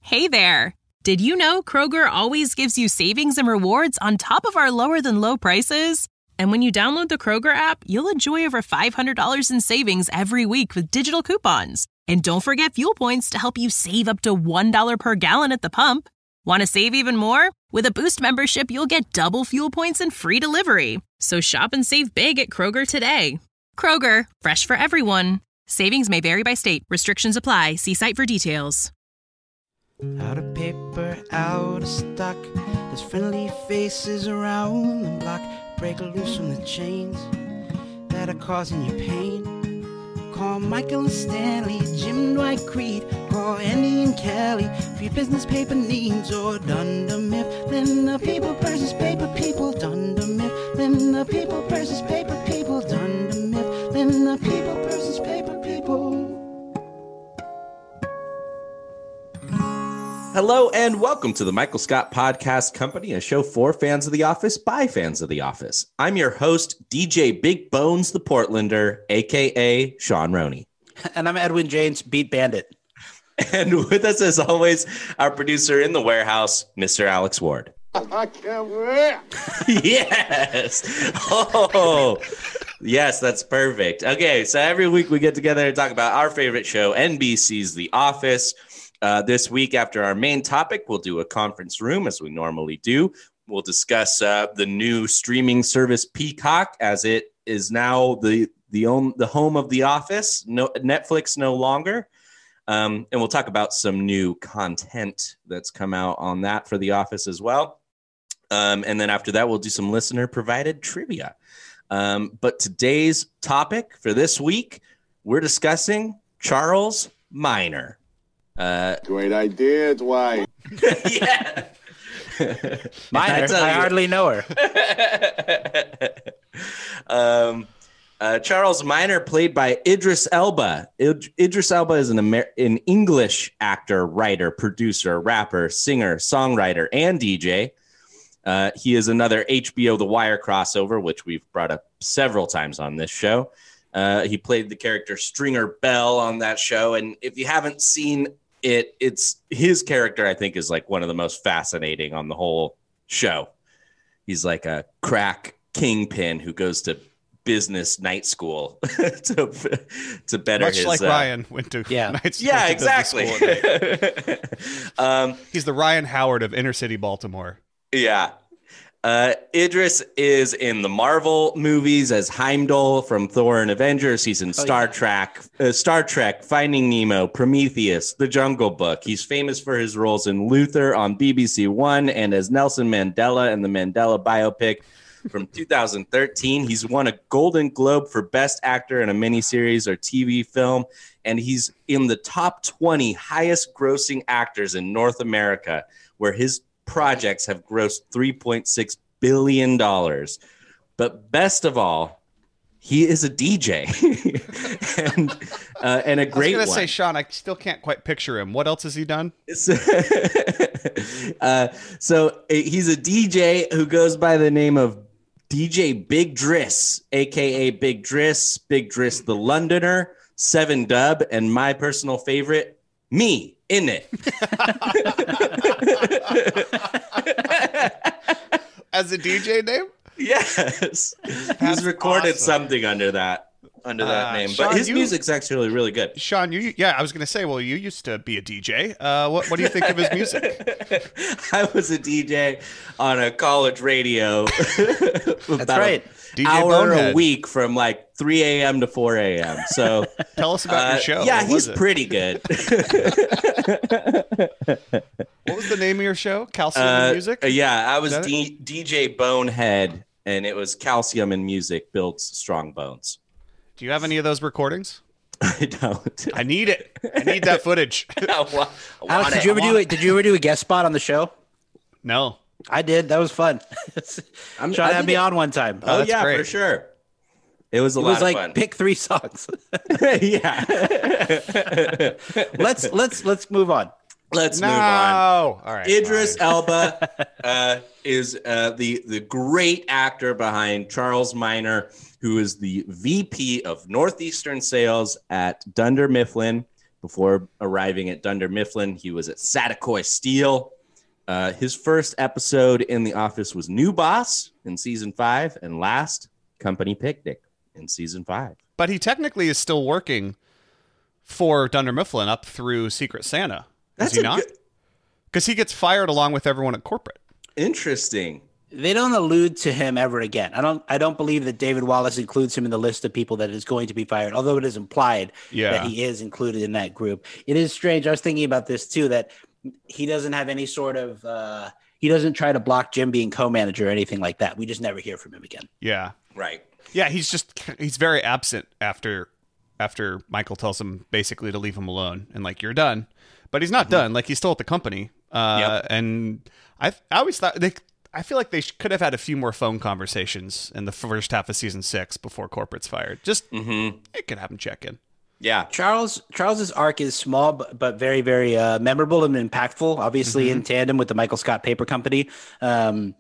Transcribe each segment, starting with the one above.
Hey there! Did you know Kroger always gives you savings and rewards on top of our lower-than-low prices? And when you download the Kroger app, you'll enjoy over $500 in savings every week with digital coupons. And don't forget fuel points to help you save up to $1 per gallon at the pump. Want to save even more? With a Boost membership, you'll get double fuel points and free delivery. So shop and save big at Kroger today. Kroger, fresh for everyone. Savings may vary by state. Restrictions apply. See site for details. Out of paper, out of stock. There's friendly faces around the block. Break loose from the chains that are causing you pain. Call Michael and Stanley, Jim, Dwight, Creed. Call Andy and Kelly for your business paper needs. Or Dunder Mifflin, the people versus paper people. Dunder Mifflin, the people versus paper people. Dunder Mifflin, the people versus paper people. Hello and welcome to the Michael Scott Podcast Company, a show for fans of The Office by fans of The Office. I'm your host, DJ Big Bones the Portlander, a.k.a. Sean Roney. And I'm Edwin James, Beat Bandit. And with us, as always, our producer in the warehouse, Mr. Alex Ward. I can't wait. Yes. Oh, yes, that's perfect. Okay, so every week we get together and talk about our favorite show, NBC's The Office. This week, after our main topic, we'll do a conference room, as we normally do. We'll discuss the new streaming service Peacock, as it is now the home of The Office. No, Netflix no longer. And we'll talk about some new content that's come out on that for The Office as well. And then after that, we'll do some listener-provided trivia. But today's topic for this week, we're discussing Charles Miner. Great idea, Dwight. Yeah. Miner, I hardly know her. Charles Miner, played by Idris Elba. Idris Elba is an English actor, writer, producer, rapper, singer, songwriter, and DJ. He is another HBO The Wire crossover, which we've brought up several times on this show. He played the character Stringer Bell on that show, and if you haven't seen it's his character, I think, is like one of the most fascinating on the whole show. He's like a crack kingpin who goes to business night school to better much his like Ryan went to night school. Yeah, exactly. He's the Ryan Howard of inner city Baltimore. Yeah. Idris is in the Marvel movies as Heimdall from Thor and Avengers. He's in Star Trek, Finding Nemo, Prometheus, The Jungle Book. He's famous for his roles in Luther on BBC One and as Nelson Mandela in the Mandela biopic from 2013. He's won a Golden Globe for Best Actor in a miniseries or TV film, and he's in the top 20 highest grossing actors in North America, where his projects have grossed $3.6 billion. But best of all, he is a DJ and a great one. I was going to say, Sean, I still can't quite picture him. What else has he done? So he's a DJ who goes by the name of DJ Big Driss, a.k.a. Big Driss the Londoner, 7 Dub, and my personal favorite, me. In it. As a DJ name? Yes. He's recorded something under that name. Sean, but his music's actually really good. Sean, I was going to say, well, you used to be a DJ. What do you think of his music? I was a DJ on a college radio. That's right. DJ hour Bonehead. A week from like 3 a.m. to 4 a.m. So tell us about your show. Yeah, he's pretty good. What was the name of your show? Calcium and Music? Yeah, I was DJ Bonehead, and it was Calcium and Music builds strong bones. Do you have any of those recordings? I don't. I need it. I need that footage. Alex, did you ever do a guest spot on the show? No. I did. That was fun. Sean had me on one time. Oh yeah, great. For sure. It was a lot of fun. Pick 3 songs. Yeah. Let's move on. Let's move on. All right. Idris Elba is the great actor behind Charles Miner, who is the VP of Northeastern Sales at Dunder Mifflin. Before arriving at Dunder Mifflin, he was at Satakoy Steel. His first episode in The Office was New Boss in season 5, and last, Company Picnic in season 5. But he technically is still working for Dunder Mifflin up through Secret Santa. Is he not? Because he gets fired along with everyone at corporate. Interesting. They don't allude to him ever again. I don't believe that David Wallace includes him in the list of people that is going to be fired, although it is implied that he is included in that group. It is strange. I was thinking about this too, that he doesn't have any sort of he doesn't try to block Jim being co-manager or anything like that. We just never hear from him again. Yeah. Right. Yeah, he's very absent after Michael tells him basically to leave him alone and like, you're done. But he's not done. Like, he's still at the company. And I always thought I feel like they could have had a few more phone conversations in the first half of season 6 before corporate's fired. Just it could have him check in. Yeah. Charles's arc is small, but very, very memorable and impactful, obviously in tandem with the Michael Scott Paper Company. And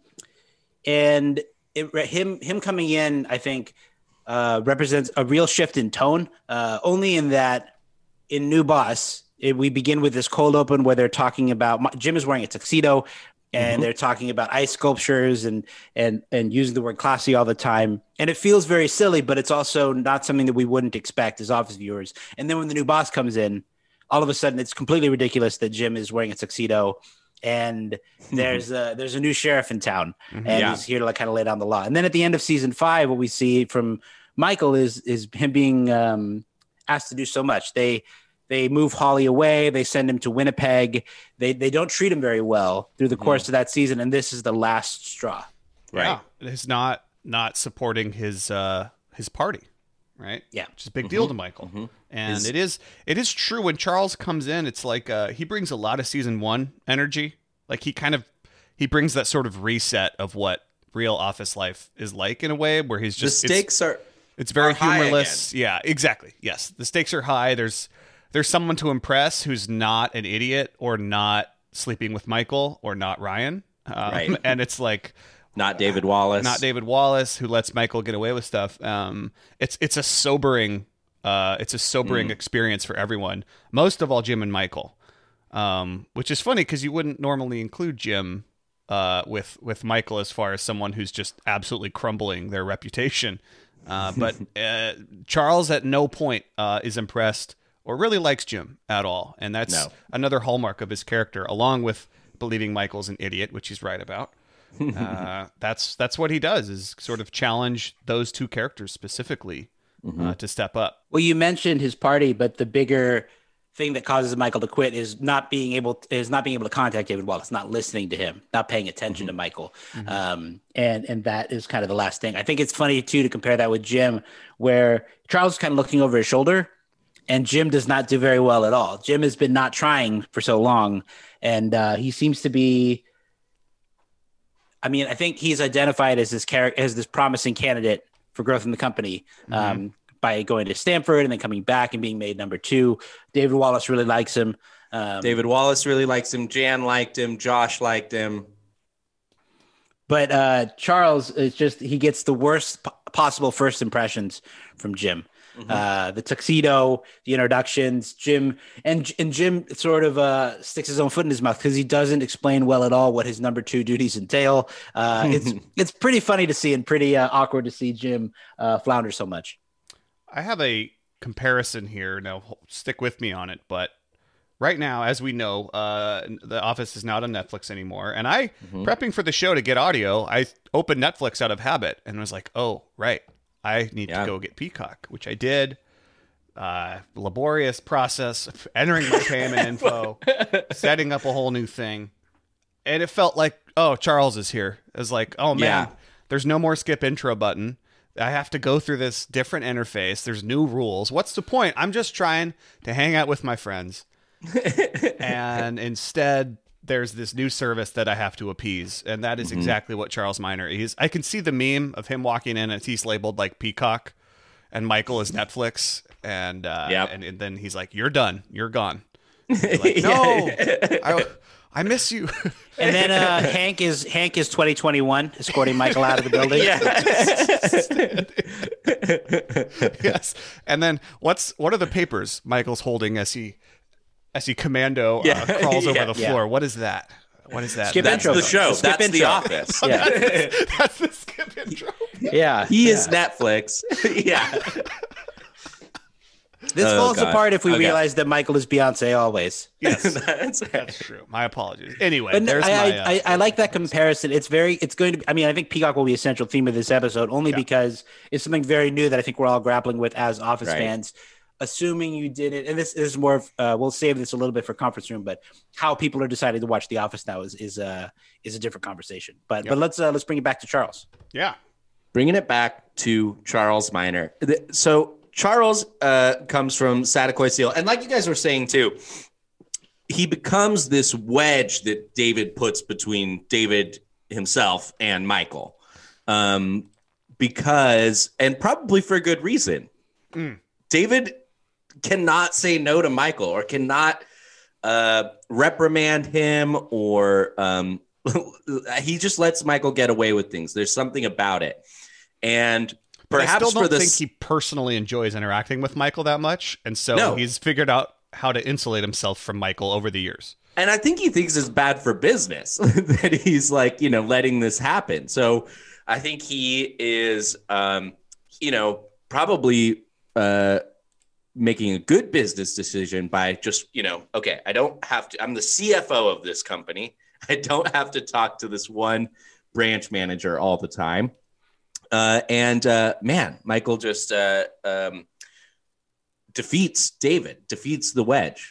him coming in, I think, represents a real shift in tone, only in that in New Boss, we begin with this cold open where they're talking about Jim is wearing a tuxedo and they're talking about ice sculptures and using the word classy all the time. And it feels very silly, but it's also not something that we wouldn't expect as Office viewers. And then when the new boss comes in, all of a sudden it's completely ridiculous that Jim is wearing a tuxedo and there's a new sheriff in town and he's here to like kind of lay down the law. And then at the end of season 5, what we see from Michael is him being asked to do so much. They move Holly away. They send him to Winnipeg. They don't treat him very well through the course of that season, and this is the last straw. Right. Yeah. It's not supporting his party, right? Yeah. Which is a big deal to Michael. And it is true when Charles comes in, it's like he brings a lot of season 1 energy. Like he brings that sort of reset of what real office life is like in a way where he's just the stakes it's very humorless. Yeah, exactly. Yes. The stakes are high. There's someone to impress who's not an idiot or not sleeping with Michael or not Ryan. Right. And it's like not David Wallace, who lets Michael get away with stuff. It's a sobering experience for everyone. Most of all, Jim and Michael, which is funny because you wouldn't normally include Jim with Michael as far as someone who's just absolutely crumbling their reputation. But Charles at no point is impressed or really likes Jim at all. And that's another hallmark of his character, along with believing Michael's an idiot, which he's right about. That's what he does, is sort of challenge those two characters specifically to step up. Well, you mentioned his party, but the bigger thing that causes Michael to quit is not being able to contact David Wallace, not listening to him, not paying attention to Michael. And that is kind of the last thing. I think it's funny too to compare that with Jim, where Charles is kind of looking over his shoulder and Jim does not do very well at all. Jim has been not trying for so long, and he seems to be, I mean, I think he's identified as this promising candidate for growth in the company by going to Stanford and then coming back and being made number 2. David Wallace really likes him. Jan liked him. Josh liked him. But Charles is he gets the worst possible first impressions from Jim. The tuxedo, the introductions, Jim and Jim sort of sticks his own foot in his mouth because he doesn't explain well at all what his number 2 duties entail. It's pretty funny to see and pretty awkward to see Jim flounder so much. I have a comparison here. Now, stick with me on it. But right now, as we know, The Office is not on Netflix anymore. And prepping for the show to get audio, I opened Netflix out of habit and was like, oh, right. I need to go get Peacock, which I did. Laborious process of entering my payment info, setting up a whole new thing. And it felt like, oh, Charles is here. It was like, oh, man, there's no more skip intro button. I have to go through this different interface. There's new rules. What's the point? I'm just trying to hang out with my friends. And instead, there's this new service that I have to appease. And that is exactly what Charles Miner is. I can see the meme of him walking in and he's labeled like Peacock and Michael is Netflix. And then he's like, you're done. You're gone. You're like, no, I miss you. And then Hank is 2021 escorting Michael out of the building. Yes. And then what are the papers Michael's holding as he I see Commando crawls over the floor. What is that? What is that? Skip That's intro. the show. Skip That's intro. The Office. Yeah. That's the skip intro. Yeah. He is Netflix. Yeah. This falls God. apart if we Okay. realize that Michael is Beyonce always. Yes, That's that's true. My apologies. Anyway, But there's I like that comparison. It's going to be, I mean, I think Peacock will be a central theme of this episode only because it's something very new that I think we're all grappling with as Office Right. fans. Assuming you did it, and this is more of, we'll save this a little bit for conference room, but how people are deciding to watch The Office now is a different conversation. But let's bring it back to Charles. Yeah. Bringing it back to Charles Miner. So Charles comes from Satakoy Seal. And like you guys were saying too, he becomes this wedge that David puts between David himself and Michael. Because, and probably for a good reason, David cannot say no to Michael or cannot reprimand him or he just lets Michael get away with things. There's something about it. And perhaps I still for don't this, think he personally enjoys interacting with Michael that much. And so he's figured out how to insulate himself from Michael over the years. and I think he thinks it's bad for business that he's like, letting this happen. So I think he is, probably making a good business decision by just, okay, I don't have to, I'm the CFO of this company. I don't have to talk to this one branch manager all the time. Man, Michael just defeats the wedge.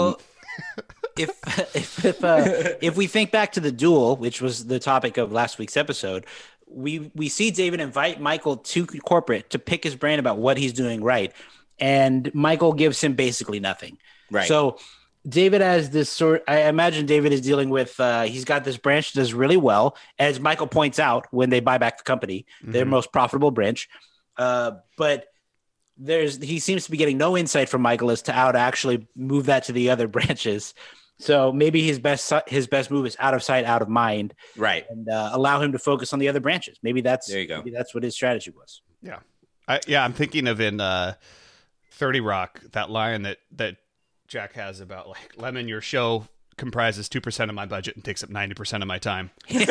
If we think back to the duel, which was the topic of last week's episode, we see David invite Michael to corporate to pick his brain about what he's doing right. And Michael gives him basically nothing. Right. So David has this I imagine David is dealing with, he's got this branch that does really well. As Michael points out, when they buy back the company, their most profitable branch. But he seems to be getting no insight from Michael as to how to actually move that to the other branches. So maybe his best move is out of sight, out of mind, Right. and allow him to focus on the other branches. Maybe that's There you go. Maybe that's what his strategy was. Yeah. I'm thinking of in 30 Rock, that line that Jack has about like, Lemon, your show comprises 2% of my budget and takes up 90% of my time. And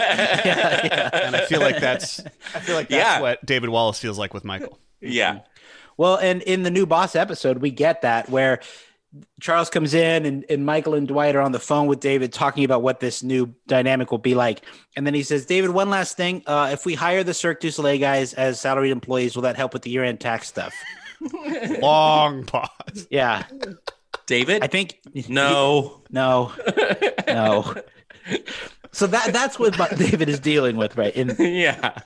I feel like that's what David Wallace feels like with Michael. Yeah. Well, and in the new Boss episode, we get that where Charles comes in and Michael and Dwight are on the phone with David talking about what this new dynamic will be like. And then he says, David, one last thing. If we hire the Cirque du Soleil guys as salaried employees, will that help with the year-end tax stuff? Long pause. Yeah. David? I think No. No. So that's what David is dealing with, right? Yeah.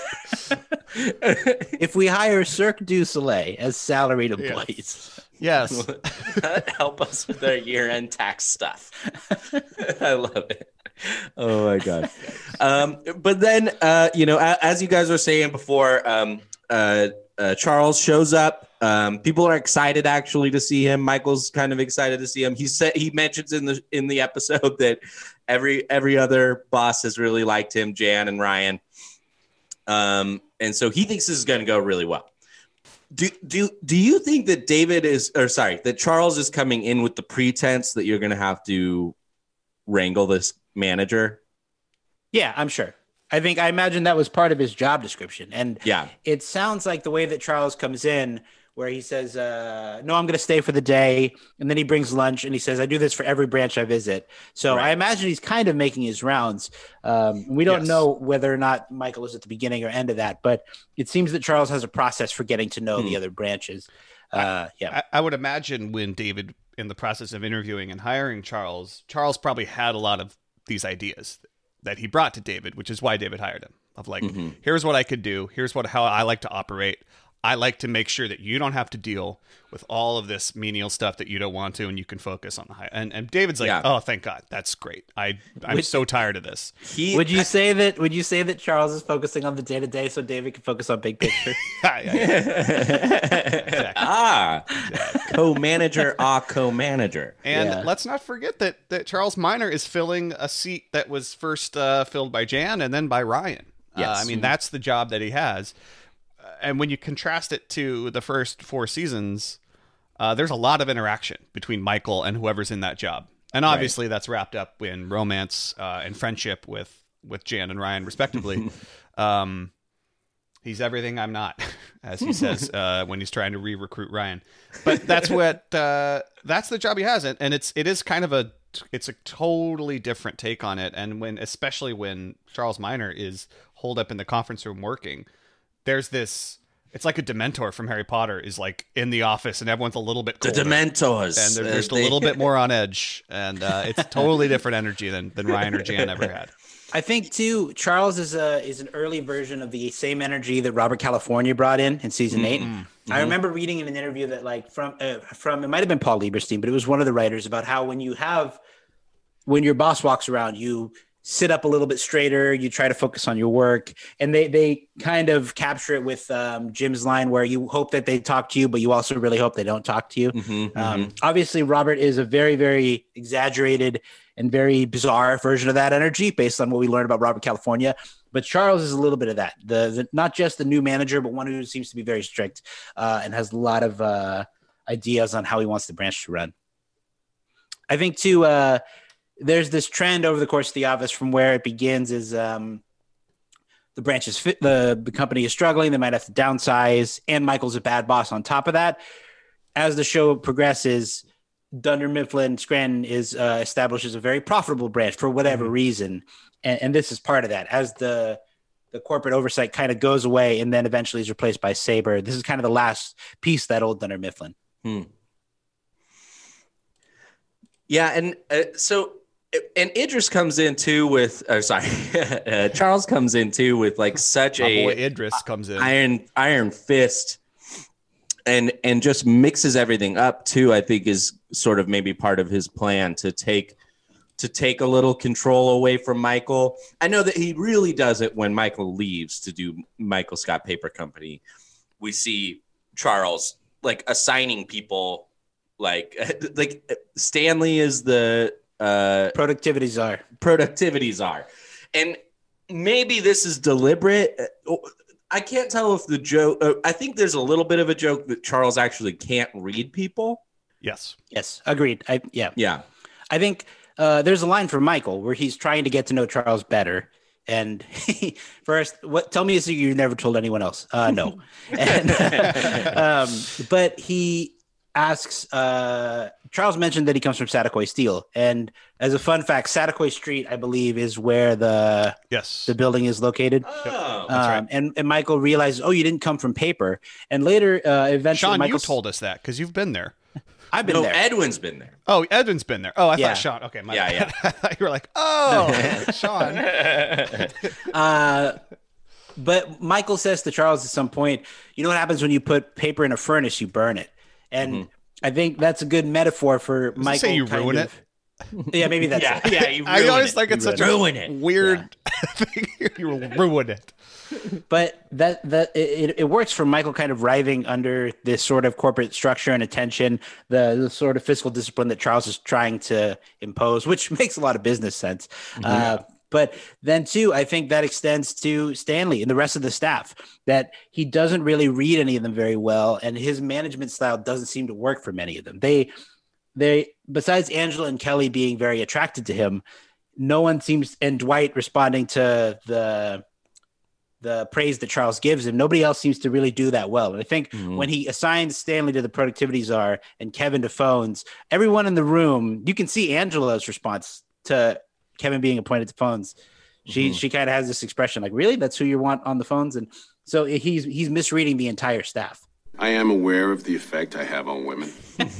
If we hire Cirque du Soleil as salaried employees. Yes. Help us with our year-end tax stuff. I love it. Oh my God. But then, as you guys were saying before, Charles shows up. People are excited actually to see him. Michael's kind of excited to see him. He mentions in the episode that every other boss has really liked him, Jan and Ryan. And so he thinks this is going to go really well. Do you think that that Charles is coming in with the pretense that you're going to have to wrangle this manager? Yeah, I'm sure. I imagine that was part of his job description. And Yeah. it sounds like the way that Charles comes in, where he says, no, I'm going to stay for the day. And then he brings lunch and he says, I do this for every branch I visit. So Right. I imagine he's kind of making his rounds. We don't know whether or not Michael is at the beginning or end of that, but it seems that Charles has a process for getting to know the other branches. Yeah. I would imagine when David, in the process of interviewing and hiring Charles probably had a lot of these ideas that he brought to David, which is why David hired him. Of like, here's what I could do. Here's how I like to operate. I like to make sure that you don't have to deal with all of this menial stuff that you don't want to, and you can focus on the high. And David's like, oh, thank God, that's great. I'm so tired of this. Would you say that Charles is focusing on the day to day so David can focus on big picture? Exactly. Co-manager, co-manager. And let's not forget that Charles Miner is filling a seat that was first filled by Jan and then by Ryan. Yes. That's the job that he has. And when you contrast it to the first 4 seasons, there's a lot of interaction between Michael and whoever's in that job. And obviously that's wrapped up in romance and friendship with Jan and Ryan, respectively. He's everything I'm not, as he says when he's trying to re-recruit Ryan. But that's that's the job he has, and it is kind of a totally different take on it. And especially when Charles Minor is holed up in the conference room working, there's this. It's like a Dementor from Harry Potter is like in the office, and everyone's a little bit colder. The Dementors, and they're just a little bit more on edge, and it's totally different energy than Ryan or Jan ever had. I think too, Charles is an early version of the same energy that Robert California brought in season 8. Mm-hmm. I remember reading in an interview that like from it might have been Paul Lieberstein, but it was one of the writers about how when your boss walks around, you sit up a little bit straighter, you try to focus on your work, and they kind of capture it with Jim's line where you hope that they talk to you, but you also really hope they don't talk to you. Obviously, Robert is a very, very exaggerated and very bizarre version of that energy based on what we learned about Robert California. But Charles is a little bit of that. The not just the new manager, but one who seems to be very strict and has a lot of ideas on how he wants the branch to run. I think too, there's this trend over the course of the office from where it begins is the branch is the company is struggling. They might have to downsize, and Michael's a bad boss on top of that. As the show progresses, Dunder Mifflin Scranton is established as a very profitable branch for whatever reason. And this is part of that. As the corporate oversight kind of goes away and then eventually is replaced by Sabre, this is kind of the last piece of that old Dunder Mifflin. Yeah, and and Idris comes in too with Charles comes in too with like such boy Idris comes in iron fist and just mixes everything up too. I think is sort of maybe part of his plan to take a little control away from Michael. I know that he really does it when Michael leaves to do Michael Scott Paper Company. We see Charles like assigning people like Stanley is the productivity czar. And maybe this is deliberate. I can't tell if the joke, I think there's a little bit of a joke that Charles actually can't read people. Yes. Agreed. Yeah. I think there's a line from Michael where he's trying to get to know Charles better. And first, tell me a you never told anyone else. No. And, but he asks, Charles mentioned that he comes from Satakoy Steel. And as a fun fact, Satakoy Street, I believe, is where the building is located. Oh, that's right. And Michael realizes, you didn't come from paper. And later, eventually, Sean, Michael you told us that because you've been there. I've been there. Edwin's been there. Oh, Edwin's been there. Oh, I thought Sean. Okay, my bad. I thought you were like, Sean. But Michael says to Charles at some point, you know what happens when you put paper in a furnace? You burn it. And I think that's a good metaphor for Does Michael. Say you ruin it. Yeah, maybe that's it. Yeah, you I always think it's such a it. weird thing. You ruin it. But it works for Michael kind of writhing under this sort of corporate structure and attention, the sort of fiscal discipline that Charles is trying to impose, which makes a lot of business sense. But then too, I think that extends to Stanley and the rest of the staff, that he doesn't really read any of them very well. And his management style doesn't seem to work for many of them. They besides Angela and Kelly being very attracted to him, no one seems, and Dwight responding to the praise that Charles gives him, nobody else seems to really do that well. And I think when he assigns Stanley to the productivity czar and Kevin to phones, everyone in the room, you can see Angela's response to Kevin being appointed to phones. She kind of has this expression like, really, that's who you want on the phones? And so he's misreading the entire staff. I am aware of the effect I have on women.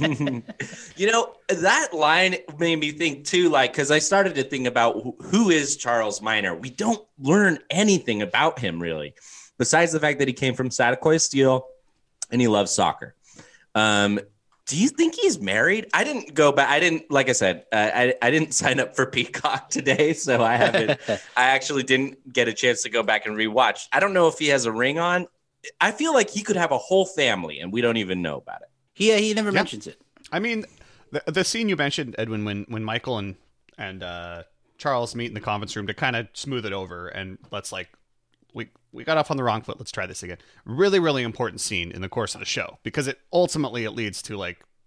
That line made me think too, like, because I started to think about who is Charles Minor. We don't learn anything about him really, besides the fact that he came from Satakoy Steel and he loves soccer. Do you think he's married? I didn't go back. I didn't, like I said, I didn't sign up for Peacock today, so I haven't. I actually didn't get a chance to go back and rewatch. I don't know if he has a ring on. I feel like he could have a whole family, and we don't even know about it. He never mentions it. I mean, the scene you mentioned, Edwin, when Michael and Charles meet in the conference room to kind of smooth it over, and let's like we got off on the wrong foot. Let's try this again. Really, really important scene in the course of the show because it leads to like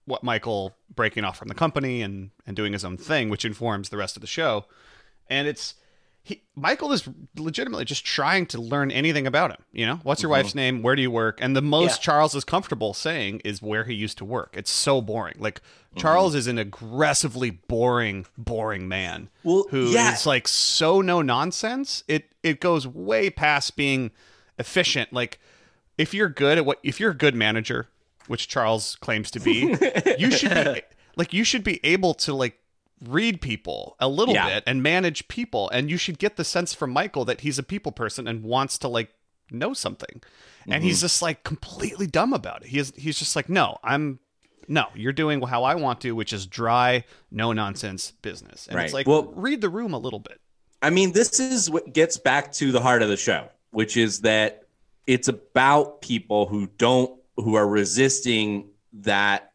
what Michael breaking off from the company and doing his own thing, which informs the rest of the show. And Michael is legitimately just trying to learn anything about him. You know, what's your wife's name? Where do you work? And the most Charles is comfortable saying is where he used to work. It's so boring. Like Charles is an aggressively boring man who is like so no nonsense. It goes way past being efficient. Like if you're a good manager, which Charles claims to be, you should be able to like read people a little bit and manage people, and you should get the sense from Michael that he's a people person and wants to like know something. And he's just like completely dumb about it. He's just like, no, you're doing how I want to, which is dry, no nonsense business. And it's like, well, read the room a little bit. I mean, this is what gets back to the heart of the show, which is that it's about people who are resisting that,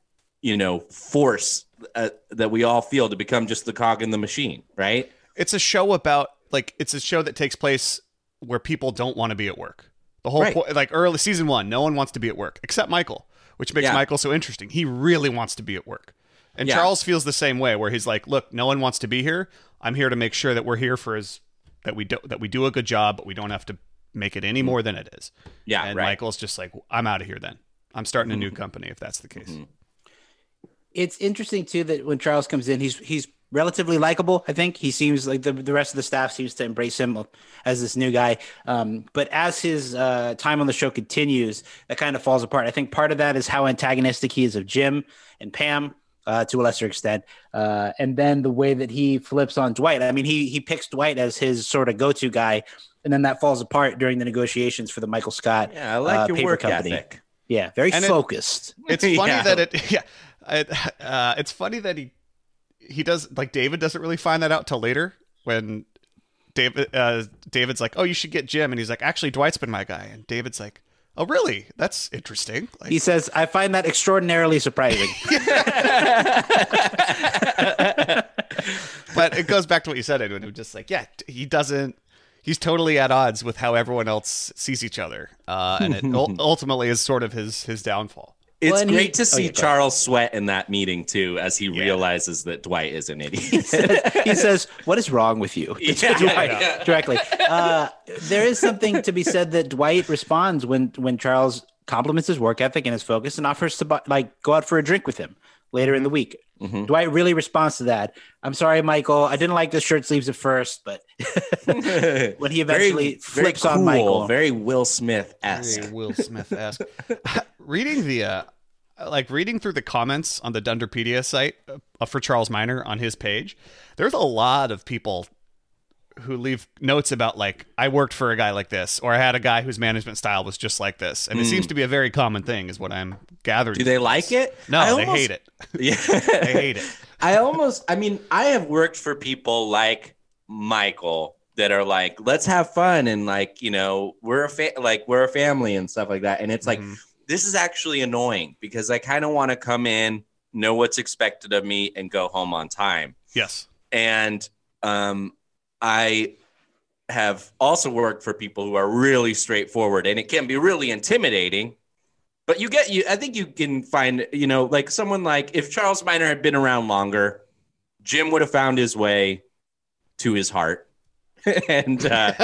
force that we all feel to become just the cog in the machine, right? It's a show that takes place where people don't want to be at work. The whole point, like early season 1, no one wants to be at work except Michael, which makes Michael so interesting. He really wants to be at work. And Charles feels the same way, where he's like, look, no one wants to be here. I'm here to make sure that we're here that we do a good job, but we don't have to make it any more than it is. Yeah. And Michael's just like, I'm out of here then. I'm starting a new company if that's the case. It's interesting too that when Charles comes in, he's relatively likable. I think he seems like the rest of the staff seems to embrace him as this new guy. But as his time on the show continues, that kind of falls apart. I think part of that is how antagonistic he is of Jim and Pam to a lesser extent. And then the way that he flips on Dwight. I mean, he picks Dwight as his sort of go-to guy, and then that falls apart during the negotiations for the Michael Scott I like your work company. Ethic. Yeah, very focused. It's funny that it's funny that he does, like, David doesn't really find that out till later when David's like, oh, you should get Jim, and he's like, actually Dwight's been my guy, and David's like, oh really, that's interesting. Like, he says, I find that extraordinarily surprising. But it goes back to what you said, Edwin. It was just like, he's totally at odds with how everyone else sees each other, and it ultimately is sort of his downfall. It's great to see Charles sweat in that meeting, too, as he realizes that Dwight is an idiot. He says, what is wrong with you? Dwight, directly. There is something to be said that Dwight responds when Charles compliments his work ethic and his focus and offers to go out for a drink with him later in the week. Dwight really responds to that. I'm sorry, Michael. I didn't like the shirt sleeves at first, but when he eventually flips on Michael. Very Will Smith-esque. Reading through the comments on the Dunderpedia site for Charles Minor on his page, there's a lot of people who leave notes about, like, I worked for a guy like this, or I had a guy whose management style was just like this. And it seems to be a very common thing, is what I'm gathering. Do they like it? No, they hate it. Yeah. They hate it. I have worked for people like Michael that are like, let's have fun. And like, we're a family and stuff like that. And it's like, this is actually annoying because I kind of want to come in, know what's expected of me, and go home on time. Yes. And, I have also worked for people who are really straightforward, and it can be really intimidating. But I think you can find, like someone like, if Charles Minor had been around longer, Jim would have found his way to his heart, and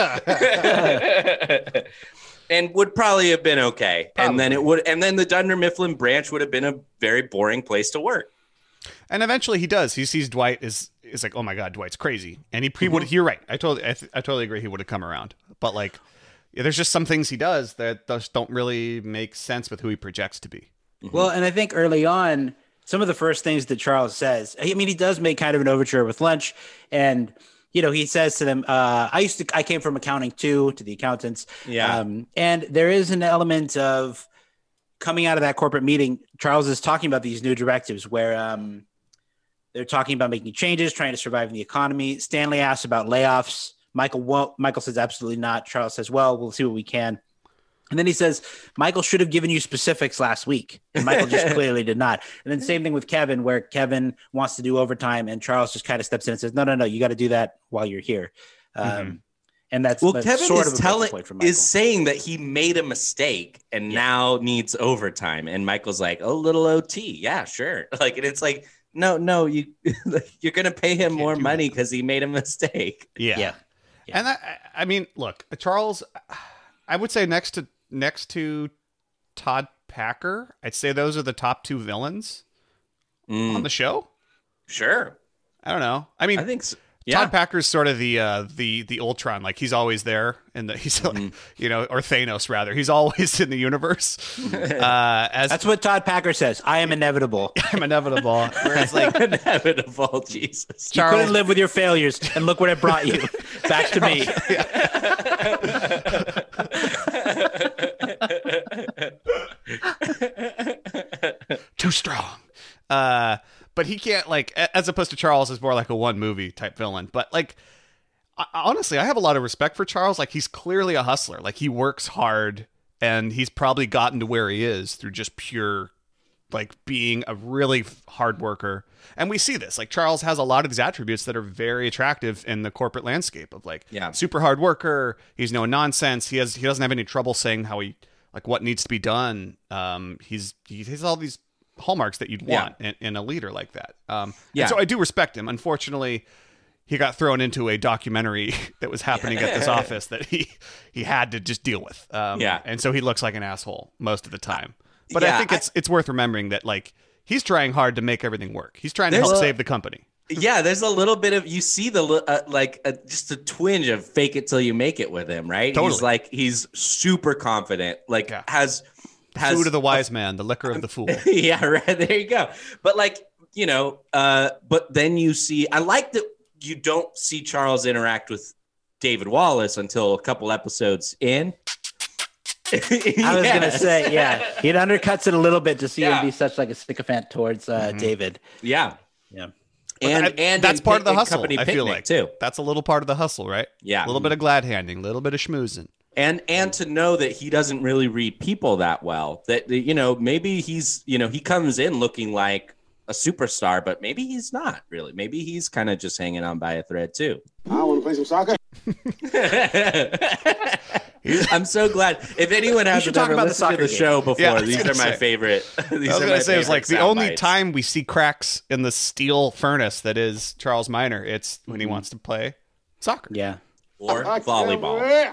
and would probably have been okay. Probably. And then the Dunder Mifflin branch would have been a very boring place to work. And eventually he does. He sees Dwight is like, oh my God, Dwight's crazy. And he would. You're right. I totally agree. He would have come around. But like, there's just some things he does that just don't really make sense with who he projects to be. Well, and I think early on, some of the first things that Charles says, I mean, he does make kind of an overture with lunch, and he says to them, I came from accounting too, to the accountants. Yeah. And there is an element of coming out of that corporate meeting. Charles is talking about these new directives where they're talking about making changes, trying to survive in the economy. Stanley asks about layoffs. Michael says, absolutely not. Charles says, well, we'll see what we can. And then he says, Michael should have given you specifics last week. And Michael just clearly did not. And then same thing with Kevin, where Kevin wants to do overtime and Charles just kind of steps in and says, no, you got to do that while you're here. And that's Kevin sort of is a breaking point for Michael. saying that he made a mistake and now needs overtime. And Michael's like, "Oh, little OT. Yeah, sure." Like, and it's like, no, you're going to pay him more money because he made a mistake. Yeah. And I mean, look, Charles, I would say next to Todd Packer, I'd say those are the top two villains on the show. Sure. I don't know. I mean, I think so. Yeah. Todd Packer's sort of the Ultron, like he's always there, and he's like, or Thanos rather. He's always in the universe. That's what Todd Packer says. I am inevitable. I'm inevitable. Whereas like inevitable, Jesus. You couldn't live with your failures, and look what it brought you back to me. Too strong. But he can't, like, as opposed to Charles is more like a one movie type villain. But like, honestly, I have a lot of respect for Charles. Like, he's clearly a hustler. Like, he works hard, and he's probably gotten to where he is through just pure, like, being a really hard worker. And we see this. Like, Charles has a lot of these attributes that are very attractive in the corporate landscape of like, super hard worker. He's no nonsense. He doesn't have any trouble saying how what needs to be done. He has all these hallmarks that you'd want in a leader like that. And so I do respect him. Unfortunately, he got thrown into a documentary that was happening at this office that he had to just deal with. And so he looks like an asshole most of the time. But I think it's worth remembering that, like, he's trying hard to make everything work. He's trying to help save the company. Yeah, there's a little bit of, you see just a twinge of fake it till you make it with him, right? Totally. He's super confident, has food of the wise man, the liquor of the fool. Yeah, right. There you go. But but then you see, I like that you don't see Charles interact with David Wallace until a couple episodes in. I was going to say, it undercuts it a little bit to see him be such like a sycophant towards David. Yeah. Yeah. And that's part of the hustle, I feel like. Too. That's a little part of the hustle, right? Yeah. A little bit of glad handing, a little bit of schmoozing. And to know that he doesn't really read people that well, that, maybe he's, he comes in looking like a superstar, but maybe he's not really. Maybe he's kind of just hanging on by a thread too. I want to play some soccer. I'm so glad. If anyone hasn't ever listened to the show before, these are my favorite. I was going to say, it's like the only time we see cracks in the steel furnace that is Charles Minor. It's when he wants to play soccer. Yeah. Or volleyball.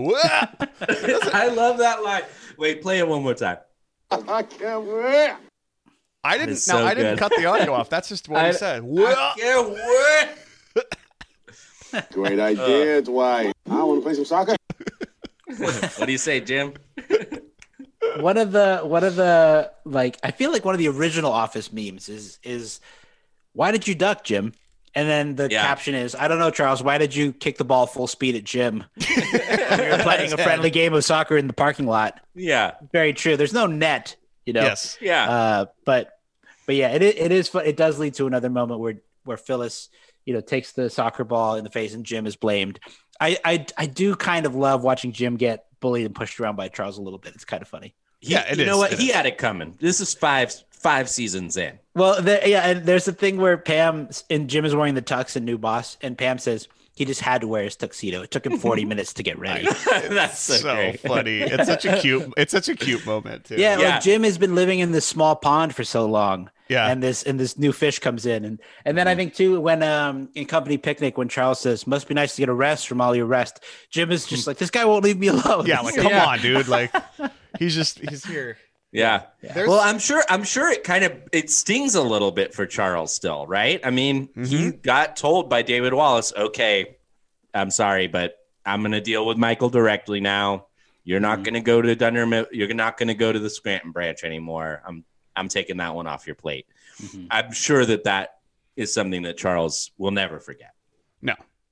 I love that line. Wait, play it one more time. I can't wait. I didn't cut the audio off. That's just what he said. I can't wait. Great idea, Dwight. I want to play some soccer. What do you say, Jim? One of the I feel like one of the original Office memes is why did you duck, Jim? And then the caption is, I don't know, Charles, why did you kick the ball full speed at Jim? We were playing a friendly game of soccer in the parking lot. Yeah. Very true. There's no net, Yes. Yeah. But yeah, it is fun. It does lead to another moment where Phyllis, takes the soccer ball in the face and Jim is blamed. I do kind of love watching Jim get bullied and pushed around by Charles a little bit. It's kind of funny. You know what? He had it coming. This is five seasons in. Well, and there's a thing where Pam and Jim is wearing the tux in New Boss, and Pam says he just had to wear his tuxedo. It took him 40 minutes to get ready. That's so funny. It's such a cute moment too. Yeah, like Jim has been living in this small pond for so long. Yeah. And this new fish comes in. And then I think too, when in company picnic, when Charles says, must be nice to get a rest from all your rest, Jim is just like, this guy won't leave me alone. Yeah, like come on, dude. Like he's here. Yeah. Well, I'm sure it stings a little bit for Charles still, right? I mean, he got told by David Wallace, okay, I'm sorry, but I'm going to deal with Michael directly now. You're not going to go to Dunner. You're not going to go to the Scranton branch anymore. I'm taking that one off your plate. I'm sure that is something that Charles will never forget. No.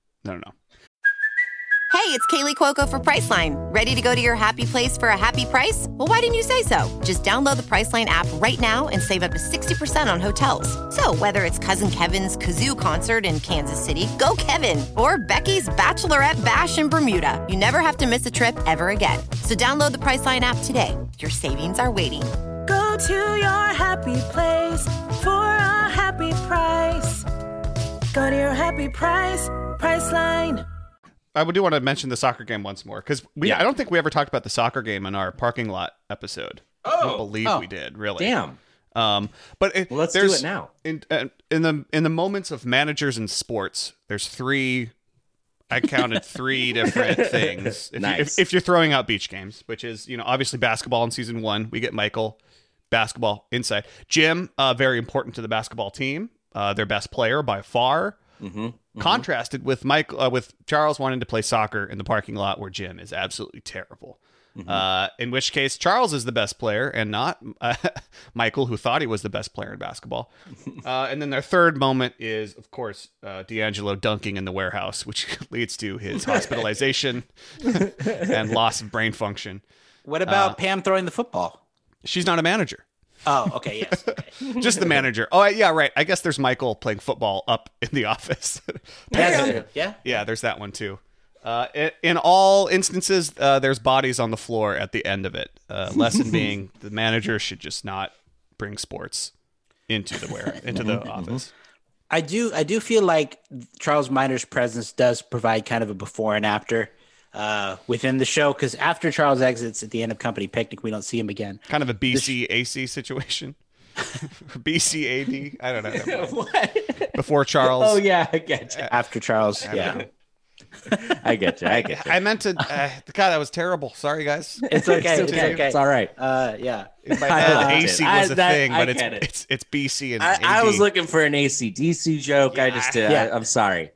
Hey, it's Kaylee Cuoco for Priceline. Ready to go to your happy place for a happy price? Well, why didn't you say so? Just download the Priceline app right now and save up to 60% on hotels. So whether it's Cousin Kevin's Kazoo Concert in Kansas City, go Kevin, or Becky's Bachelorette Bash in Bermuda, you never have to miss a trip ever again. So download the Priceline app today. Your savings are waiting. Go to your happy place for a happy price. Go to your happy price, Priceline. do want to mention the soccer game once more because I don't think we ever talked about the soccer game in our parking lot episode. I don't believe we did, really. Damn. But let's do it now. In the moments of managers in sports, there's three. I counted three different things. If you're throwing out beach games, which is obviously basketball in season 1, we get Michael, basketball inside. Jim, very important to the basketball team, their best player by far. Contrasted with with Charles wanting to play soccer in the parking lot, where Jim is absolutely terrible. In which case, Charles is the best player and not Michael, who thought he was the best player in basketball. And then their third moment is, of course, D'Angelo dunking in the warehouse, which leads to his hospitalization and loss of brain function. What about Pam throwing the football? She's not a manager. Oh, okay, yes. Okay. Just the manager. Oh, yeah, right. I guess there's Michael playing football up in the office. Yeah, there's that one too. In all instances, there's bodies on the floor at the end of it. Lesson being, the manager should just not bring sports into the office. I do feel like Charles Miner's presence does provide kind of a before and after within the show, because after Charles exits at the end of Company Picnic, we don't see him again. Kind of a BCAC situation. BCAD. I don't know. What? Before Charles. Oh yeah, I get you. After Charles, yeah. I get you. I meant to. God, that was terrible. Sorry, guys. It's okay. It's okay. It's all right. Yeah. In my head, AC was a thing, but it's BC and AD. I was looking for an AC/DC joke. I just did. I'm sorry.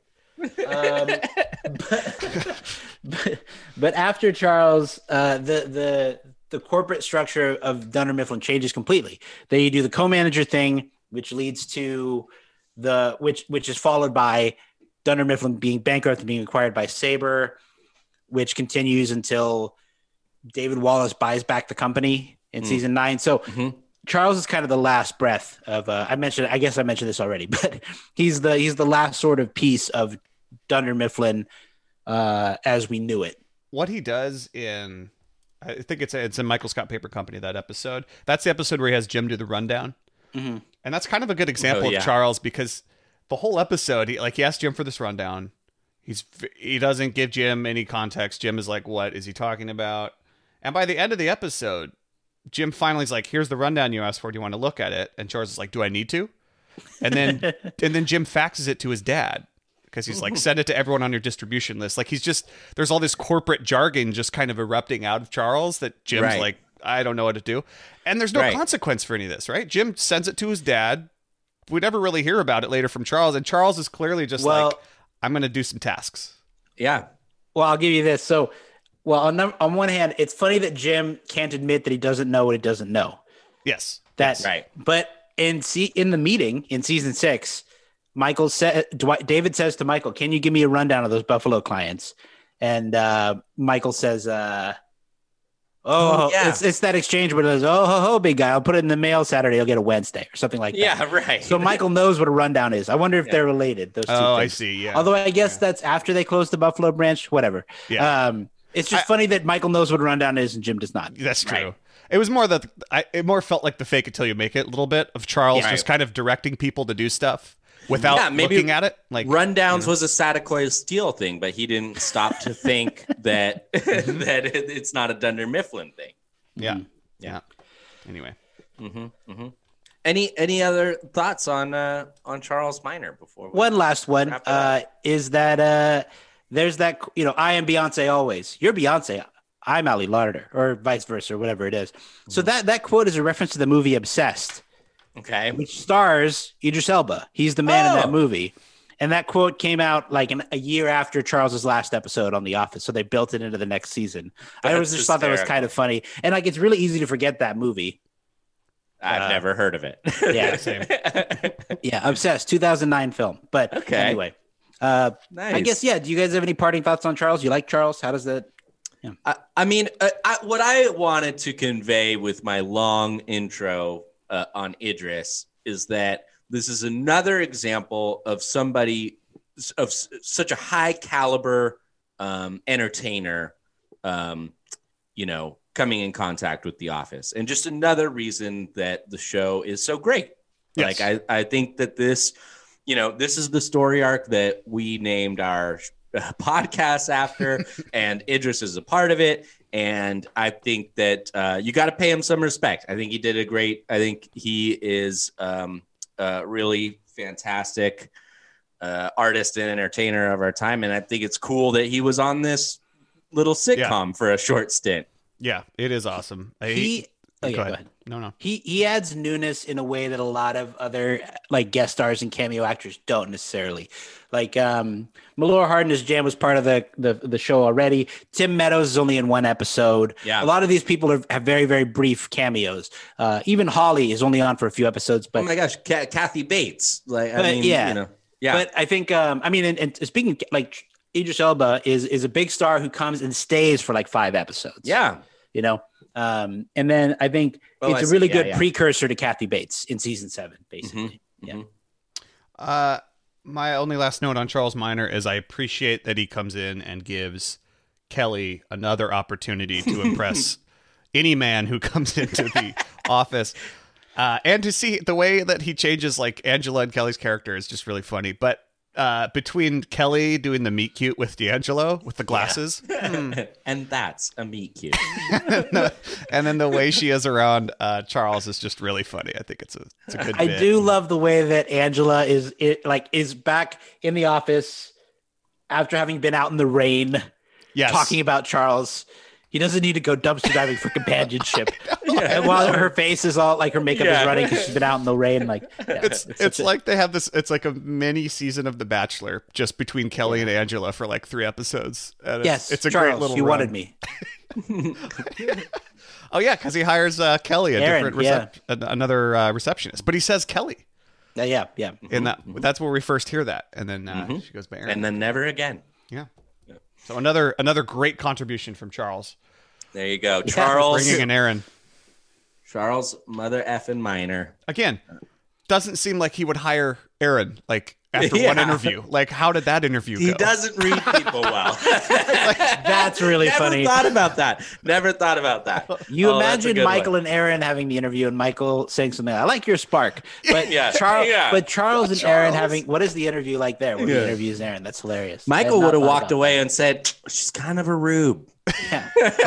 But after Charles, the corporate structure of Dunder Mifflin changes completely. They do the co-manager thing, which leads to which is followed by Dunder Mifflin being bankrupt and being acquired by Sabre, which continues until David Wallace buys back the company in season 9. So Charles is kind of the last breath of I guess I mentioned this already, but he's the last sort of piece of Dunder Mifflin as we knew it. What he does I think it's in Michael Scott Paper Company, that episode. That's the episode where he has Jim do the rundown. And that's kind of a good example of Charles, because the whole episode, he asks Jim for this rundown. He doesn't give Jim any context. Jim is like, what is he talking about? And by the end of the episode, Jim finally is like, here's the rundown you asked for. Do you want to look at it? And Charles is like, do I need to? And then Jim faxes it to his dad, because he's like, send it to everyone on your distribution list. Like, there's all this corporate jargon just kind of erupting out of Charles that Jim's like, I don't know what to do. And there's no consequence for any of this, right? Jim sends it to his dad. We never really hear about it later from Charles. And Charles is clearly just like, I'm going to do some tasks. Yeah. Well, I'll give you this. So, on one hand, it's funny that Jim can't admit that he doesn't know what he doesn't know. Yes. That's right. But in the meeting in season 6, David says to Michael, can you give me a rundown of those Buffalo clients? And Michael says, it's that exchange where it goes, oh, big guy, I'll put it in the mail Saturday, you'll get a Wednesday or something like that. Yeah, right. So Michael knows what a rundown is. I wonder if they're related, those two things. I see, yeah. Although I guess that's after they closed the Buffalo branch, whatever. Yeah. It's just funny that Michael knows what a rundown is and Jim does not. That's true. Right. It was more it more felt like the fake it till you make it a little bit of Charles just kind of directing people to do to without looking at it. Like rundowns was a Satakoy Steele thing, but he didn't stop to think that it's not a Dunder Mifflin thing. Yeah. Anyway. Any other thoughts on Charles Miner before one last one is that there's that I am Beyonce always. You're Beyonce. I'm Ali Larder, or vice versa, or whatever it is. So that quote is a reference to the movie Obsessed. Okay. Which stars Idris Elba. He's the man in that movie. And that quote came out like a year after Charles's last episode on The Office. So they built it into the next season. I always just thought that was kind of funny. And it's really easy to forget that movie. I've never heard of it. Yeah. Same. Yeah. Obsessed, 2009 film. But anyway, nice. I guess, do you guys have any parting thoughts on Charles? You like Charles? How does that? Yeah. I mean, what I wanted to convey with my long intro on Idris is that this is another example of somebody of such a high caliber entertainer, coming in contact with The Office, and just another reason that the show is so great. Yes. Like I think that this is the story arc that we named our podcasts after, and Idris is a part of it. And I think that you got to pay him some respect. I think he did I think he is really fantastic artist and entertainer of our time. And I think it's cool that he was on this little sitcom for a short stint. Yeah, it is awesome. Go ahead. No. He adds newness in a way that a lot of other like guest stars and cameo actors don't necessarily. Like Melora Hardin as Jan was part of the show already. Tim Meadows is only in one episode. Yeah. A lot of these people have very, very brief cameos. Even Holly is only on for a few episodes. But oh my gosh, Kathy Bates. Like, yeah. But I think and speaking like Idris Elba is a big star who comes and stays for like 5 episodes. Yeah. And then I think it's a really good precursor to Kathy Bates in season 7, basically. Mm-hmm. Yeah. My only last note on Charles Miner is I appreciate that he comes in and gives Kelly another opportunity to impress any man who comes into the office. And to see the way that he changes like Angela and Kelly's character is just really funny. But between Kelly doing the meet cute with D'Angelo with the glasses. And that's a meet cute. And then the way she is around Charles is just really funny. I think it's a good bit. I do love the way that Angela is back in the office after having been out in the rain talking about Charles. He doesn't need to go dumpster diving for companionship. And while her face is all like her makeup is running because she's been out in the rain. Like it's like they have this. It's like a mini season of The Bachelor just between Kelly and Angela for like 3 episodes. And it's a Charles, great little. You run. wanted me. Oh yeah, because he hires Kelly, another receptionist, but he says Kelly. Yeah. And that's where we first hear that, and then she goes by Aaron, and then never again. Yeah. So another great contribution from Charles. There you go, Charles. Bringing in Aaron. Charles, mother effing Miner. Again, doesn't seem like he would hire Aaron like after one interview. Like, how did that interview go? He doesn't read people well. That's really funny. Never thought about that. You imagine Michael and Aaron having the interview and Michael saying something, I like your spark. But Charles and Aaron having, what is the interview like there when he interviews Aaron? That's hilarious. Michael would have walked away and said, she's kind of a rube. Yeah.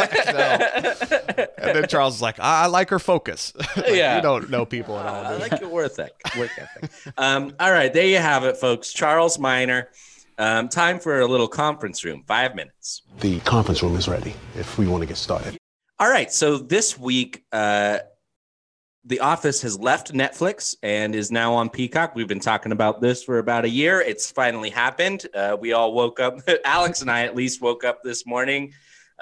And then Charles is like, I like her focus. You don't know people at all. I like your work ethic. All right, there you have it, folks. Charles Miner. Time for a little conference room. 5 minutes. The conference room is ready if we want to get started. All right, so this week, The Office has left Netflix and is now on Peacock. We've been talking about this for about a year. It's finally happened. We all woke up. Alex and I at least woke up this morning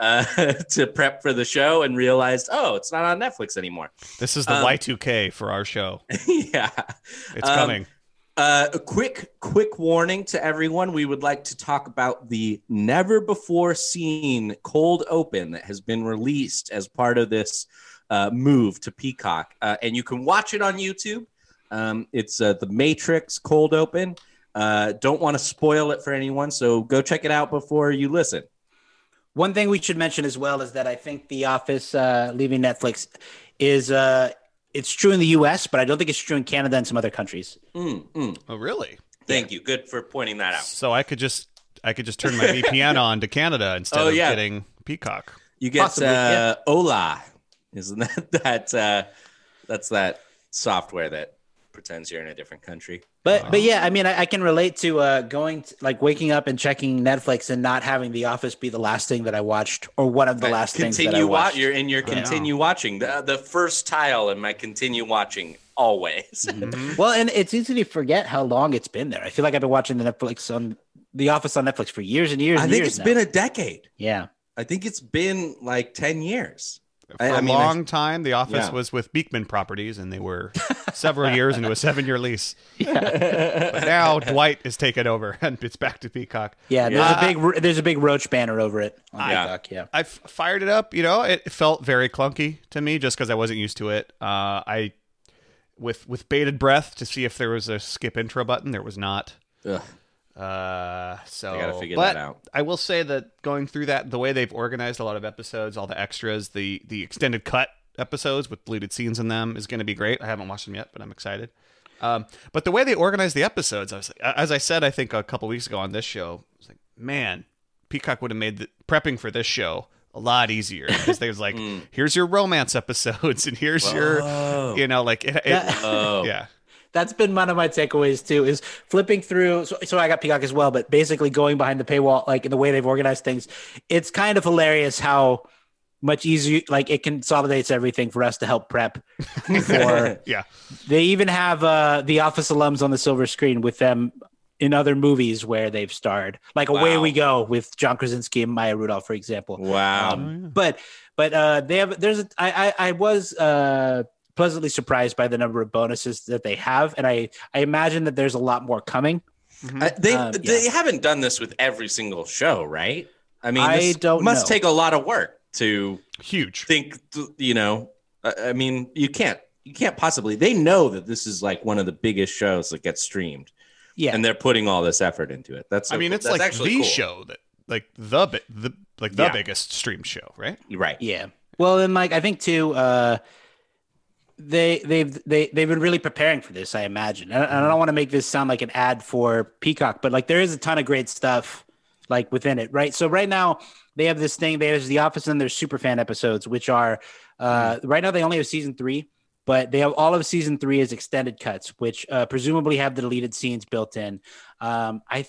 to prep for the show and realized, it's not on Netflix anymore. This is the Y2K for our show. Yeah. It's coming. A quick warning to everyone. We would like to talk about the never before seen cold open that has been released as part of this move to Peacock. And you can watch it on YouTube. It's The Matrix cold open. Don't want to spoil it for anyone, so go check it out before you listen. One thing we should mention as well is that I think The Office leaving Netflix is it's true in the U.S., but I don't think it's true in Canada and some other countries. Oh, really? Thank you. Good for pointing that out. So I could just turn my VPN on to Canada instead of getting Peacock. You get Ola. Isn't that that's that software that pretends you're in a different country? But yeah, I mean, I can relate to waking up and checking Netflix and not having The Office be the last thing that I watched or one of the last things that I watched. You're in your continue watching, the first tile in my continue watching always. Mm-hmm. Well, and it's easy to forget how long it's been there. I feel like I've been watching The Office on Netflix for years and years. I think it's been a decade. Yeah, I think it's been like 10 years. For a long time, The Office was with Beekman Properties, and they were several years into a 7-year lease. Yeah. But now Dwight is taken over, and it's back to Peacock. Yeah, there's a big Roach banner over it on Peacock. Yeah, I fired it up. It felt very clunky to me just because I wasn't used to it. I with bated breath to see if there was a skip intro button. There was not. Ugh. So I gotta figure that out. I will say that going through that, the way they've organized a lot of episodes, all the extras, the extended cut episodes with deleted scenes in them is going to be great. I haven't watched them yet, but I'm excited. But the way they organize the episodes, as I said, I think a couple weeks ago on this show, I was like, man, Peacock would have made prepping for this show a lot easier, because there's like, here's your romance episodes, and here's your, yeah. That's been one of my takeaways too, is flipping through. So I got Peacock as well, but basically going behind the paywall, like in the way they've organized things, it's kind of hilarious how much easier, like it consolidates everything for us to help prep for. Yeah. They even have the Office alums on the silver screen with them in other movies where they've starred, like Away We Go with John Krasinski and Maya Rudolph, for example. Wow. But they have, I was pleasantly surprised by the number of bonuses that they have. And I imagine that there's a lot more coming. They haven't done this with every single show, right? I mean, I don't must know. take a lot of work to Huge. think, I mean, you can't possibly, they know that this is like one of the biggest shows that gets streamed. Yeah. And they're putting all this effort into it. That's it's like actually the cool. show that like the biggest streamed show, right? Right. Yeah. Well, and like I think too, they've been really preparing for this, I imagine. And I don't want to make this sound like an ad for Peacock, but like there is a ton of great stuff like within it, right? So right now they have this thing. There's The Office and there's Superfan episodes, which are right now they only have season 3, but they have all of season 3 as extended cuts, which presumably have the deleted scenes built in. I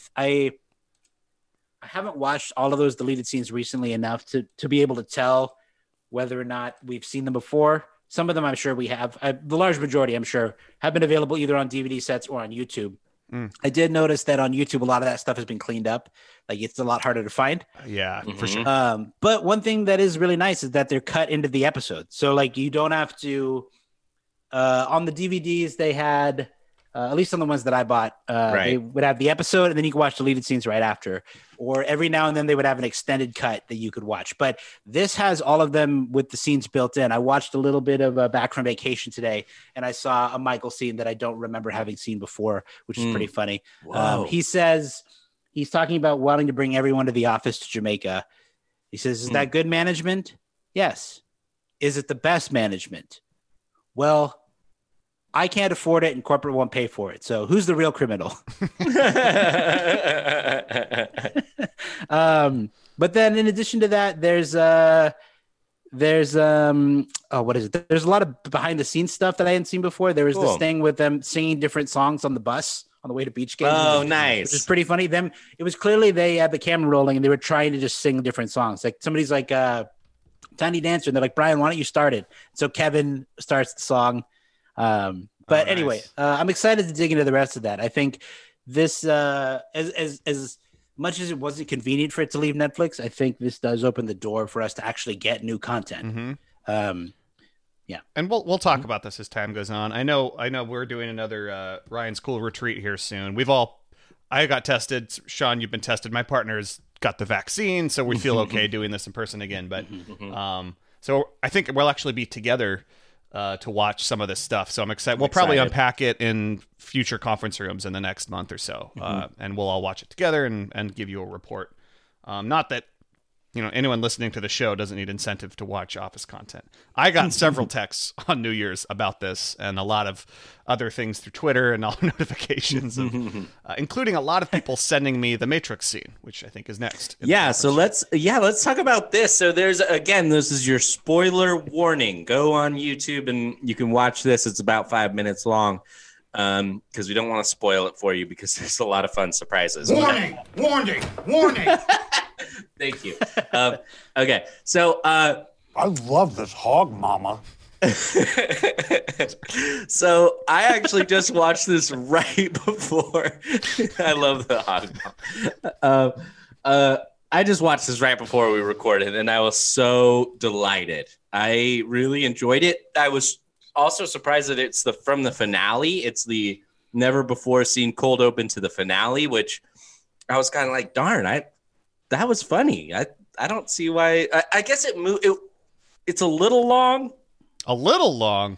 haven't watched all of those deleted scenes recently enough to be able to tell whether or not we've seen them before. Some of them I'm sure we have. The large majority, I'm sure, have been available either on DVD sets or on YouTube. I did notice that on YouTube, a lot of that stuff has been cleaned up. Like it's a lot harder to find. Yeah, for sure. But one thing that is really nice is that they're cut into the episode. So like you don't have to, on the DVDs they had, at least on the ones that I bought, they would have the episode and then you could watch deleted scenes right after. Or every now and then they would have an extended cut that you could watch. But this has all of them with the scenes built in. I watched a little bit of Back from Vacation today, and I saw a Michael scene that I don't remember having seen before, which is pretty funny. He says he's talking about wanting to bring everyone to the office to Jamaica. He says, is that good management? Yes. Is it the best management? Well, I can't afford it and corporate won't pay for it. So who's the real criminal? But then in addition to that, there's what is it? There's a lot of behind the scenes stuff that I hadn't seen before. There was this thing with them singing different songs on the bus on the way to beach games. Oh, nice. Which is pretty funny. It was clearly they had the camera rolling and they were trying to just sing different songs. Like somebody's like Tiny Dancer and they're like, Brian, why don't you start it? So Kevin starts the song. But anyway, nice. I'm excited to dig into the rest of that. I think this, as much as it wasn't convenient for it to leave Netflix, I think this does open the door for us to actually get new content. Yeah. And we'll talk about this as time goes on. I know we're doing another Ryan's Cool Retreat here soon. I got tested. Sean, you've been tested. My partner's got the vaccine, so we feel okay doing this in person again. But so I think we'll actually be together to watch some of this stuff. So I'm excited. We'll probably unpack it in future conference rooms in the next month or so. And we'll all watch it together and give you a report. Not that, anyone listening to the show doesn't need incentive to watch Office content. I got several texts on New Year's about this and a lot of other things through Twitter and all notifications, including a lot of people sending me the Matrix scene, which I think is next. So let's talk about this. So this is your spoiler warning. Go on YouTube and you can watch this. It's about 5 minutes long. Because we don't want to spoil it for you because there's a lot of fun surprises. Warning! Thank you. Okay, so I love this hog, Mama. So I actually just watched this right before. I love the hog. I just watched this right before we recorded, and I was so delighted. I really enjoyed it. I was also surprised that it's from the finale. It's the never before seen cold open to the finale, which I was kind of like, darn, that was funny. I don't see why. I guess it's a little long. A little long.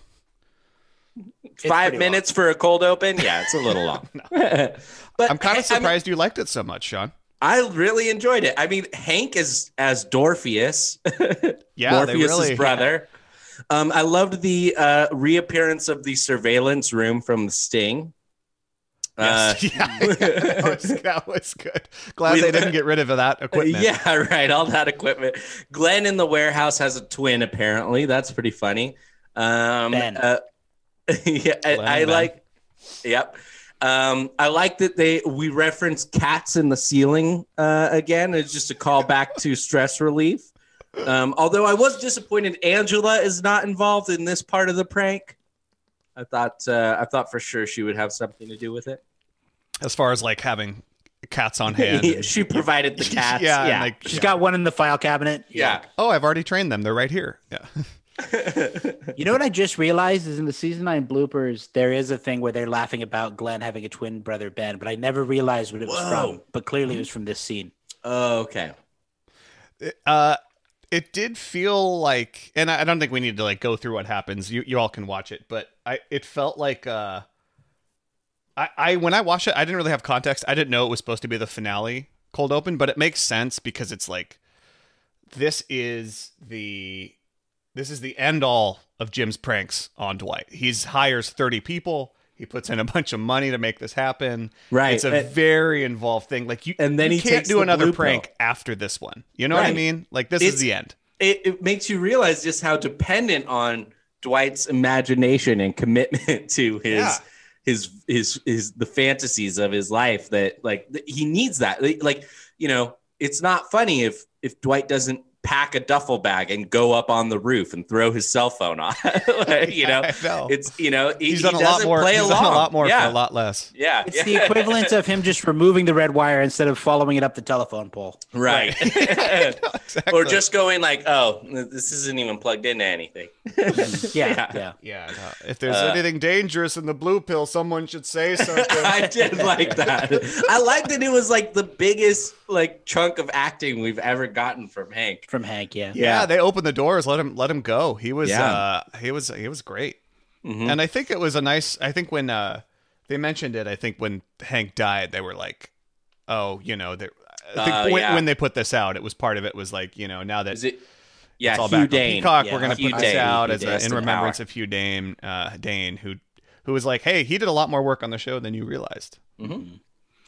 5 minutes for a cold open. Yeah, it's a little long. But I'm kind of surprised you liked it so much, Sean. I really enjoyed it. I mean, Hank is as Dorpheus. Yeah, Morpheus' brother. I loved the reappearance of the surveillance room from Sting. Yes. That was good. Glad they didn't get rid of that equipment. Yeah, right. All that equipment. Glenn in the warehouse has a twin, apparently. That's pretty funny. Ben. Yeah, I like. Yep. I like that we reference cats in the ceiling again. It's just a call back to stress relief. Although I was disappointed Angela is not involved in this part of the prank. I thought for sure she would have something to do with it. As far as like having cats on hand. She provided the cats. Yeah. Like, She's got one in the file cabinet. Yeah. Oh, I've already trained them. They're right here. Yeah. You know what I just realized is in the season 9 bloopers, there is a thing where they're laughing about Glenn having a twin brother, Ben, but I never realized what it was from. But clearly it was from this scene. Oh, okay. It did feel like, and I don't think we need to like go through what happens. You all can watch it, but it felt like when I watched it, I didn't really have context. I didn't know it was supposed to be the finale cold open, but it makes sense because it's like this is the end all of Jim's pranks on Dwight. He hires 30 people. He puts in a bunch of money to make this happen. Right. It's a very involved thing. Like he can't do another prank after this one. You know what I mean? Like this is the end. It makes you realize just how dependent on Dwight's imagination and commitment to his the fantasies of his life that like he needs that. Like, you know, it's not funny if Dwight doesn't pack a duffel bag and go up on the roof and throw his cell phone on. You know, it's, you know, he's done a lot more. He's done a lot more for a lot less. Yeah. It's the equivalent of him just removing the red wire instead of following it up the telephone pole. Right. Exactly. Or just going like, oh, this isn't even plugged into anything. Yeah. No. If there's anything dangerous in the blue pill, someone should say something. I did like that. I liked that it was like the biggest like chunk of acting we've ever gotten from Hank. Yeah, they opened the doors, let him go. He was he was great. Mm-hmm. And I think it was I think when they mentioned it, I think when Hank died, they were like, oh, you know, when they put this out, it was part of it was like, you know, now that it's all Hugh back Dane. on Peacock, Yeah, we're going to Hugh put this Dane. out He as did in remembrance of Hugh Dane, who was like, hey, he did a lot more work on the show than you realized. Mm-hmm.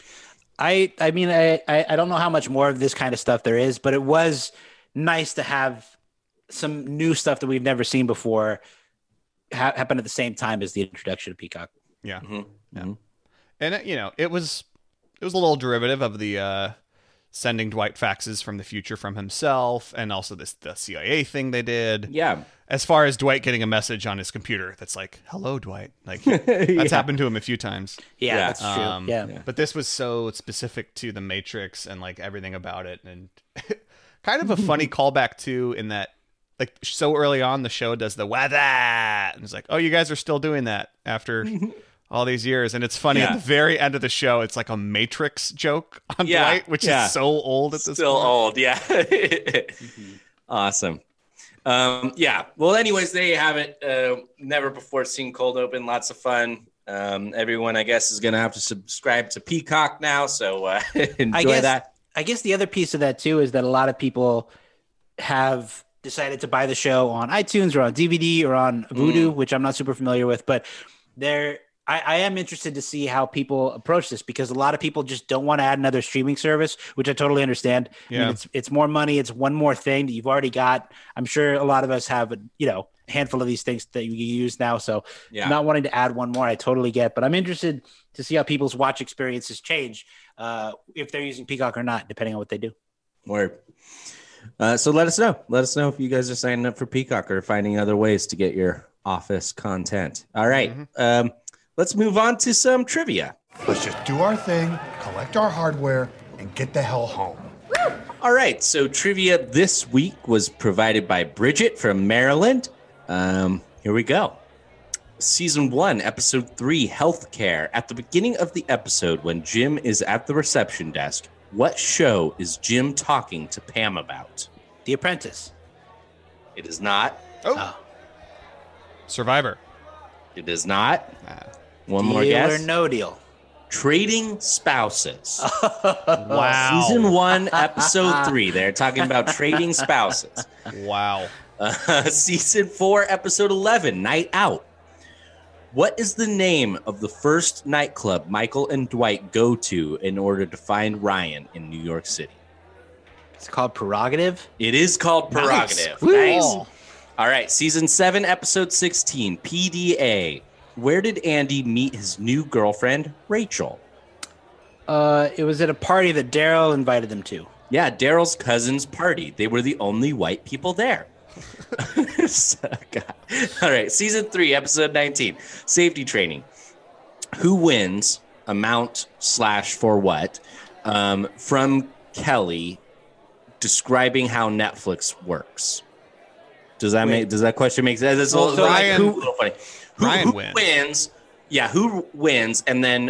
I mean, I don't know how much more of this kind of stuff there is, but it was nice to have some new stuff that we've never seen before happen at the same time as the introduction of Peacock. Yeah. Mm-hmm. Yeah. And you know, it was a little derivative of the sending Dwight faxes from the future from himself, and also the CIA thing they did. Yeah. As far as Dwight getting a message on his computer that's like, "Hello, Dwight." Like that's happened to him a few times. Yeah, that's true. Yeah. But this was so specific to the Matrix and like everything about it, and kind of a funny callback too, in that like so early on the show does the "wah that," and it's like, "Oh, you guys are still doing that after all these years." And it's funny at the very end of the show, it's like a Matrix joke on Dwight, which is so old at this point. Still old, yeah. Awesome. Well, anyways, there you have it. Never before seen cold open. Lots of fun. Everyone, I guess, is going to have to subscribe to Peacock now. So enjoy that. I guess the other piece of that too is that a lot of people have decided to buy the show on iTunes or on DVD or on Vudu, which I'm not super familiar with, but I am interested to see how people approach this, because a lot of people just don't want to add another streaming service, which I totally understand. Yeah. I mean, it's more money. It's one more thing that you've already got. I'm sure a lot of us have, a handful of these things that you use now. So not wanting to add one more, I totally get, but I'm interested to see how people's watch experiences change if they're using Peacock or not, depending on what they do. Word. So let us know. Let us know if you guys are signing up for Peacock or finding other ways to get your Office content. All right. Let's move on to some trivia. Let's just do our thing, collect our hardware, and get the hell home. All right. So trivia this week was provided by Bridget from Maryland. Here we go. Season 1, Episode 3, Healthcare. At the beginning of the episode, when Jim is at the reception desk, what show is Jim talking to Pam about? The Apprentice. It is not. Survivor. It is not. One Deal more guess. or no deal? Trading Spouses. Wow. Season 1, Episode 3. They're talking about trading spouses. Wow. Season 4, Episode 11, Night Out. What is the name of the first nightclub Michael and Dwight go to in order to find Ryan in New York City? It's called Prerogative. It is called Prerogative. Nice. All right. Season 7, episode 16, PDA. Where did Andy meet his new girlfriend, Rachel? It was at a party that Daryl invited them to. Yeah, Daryl's cousin's party. They were the only white people there. All right. Season 3, episode 19, safety training. Who wins amount / for what from Kelly describing how Netflix works? Does that question make sense? It's Well, a little Ryan- funny. Ryan Who wins. wins? Yeah, who wins? And then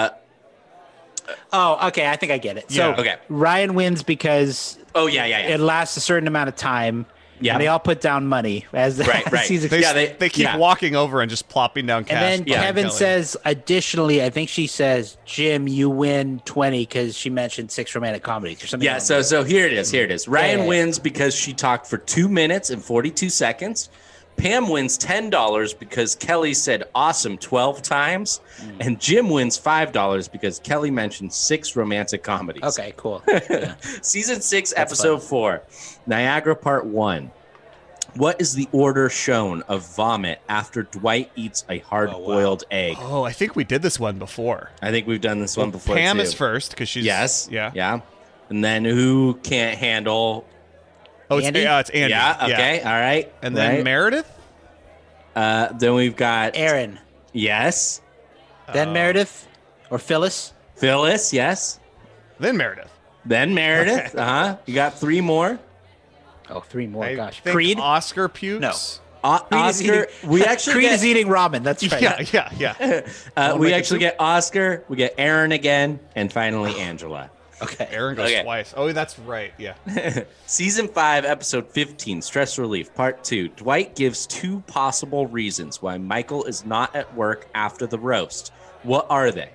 Oh, okay. I think I get it. Yeah. So Okay. Ryan wins because yeah. it lasts a certain amount of time. Yeah. And they all put down money as the Right. season. They keep yeah. walking over and just plopping down cash. And then behind Kevin Kelly. says, additionally, I think she says, Jim, you win 20 because she mentioned 6 romantic comedies or something. Yeah, so here it is. Ryan Yeah. wins because she talked for 2 minutes and 42 seconds. Pam wins $10 because Kelly said awesome 12 times. And Jim wins $5 because Kelly mentioned 6 romantic comedies. Okay, cool. Yeah. Season 6, episode 4, Niagara Part 1. What is the order shown of vomit after Dwight eats a hard-boiled egg? Oh, I think we did this one before. I think we've done this one before, Pam too. is first because she's Yeah. And then who can't handle... Oh, it's Andy? Andy. Yeah, okay, all right. And then right. Meredith. Then we've got... Aaron. Yes. Then Meredith or Phyllis. Phyllis, yes. Then Meredith. Then Meredith. You got 3 more. Oh, 3 more. I Gosh. think Creed? Oscar pukes. No. Oscar. eating- We actually Creed get, is eating ramen. That's right. Yeah. we make it actually two? get Oscar. We get Aaron again, and finally Angela. Okay. Aaron goes Okay. twice. Oh, that's right. Yeah. Season 5, episode 15, Stress Relief, Part 2. Dwight gives 2 possible reasons why Michael is not at work after the roast. What are they?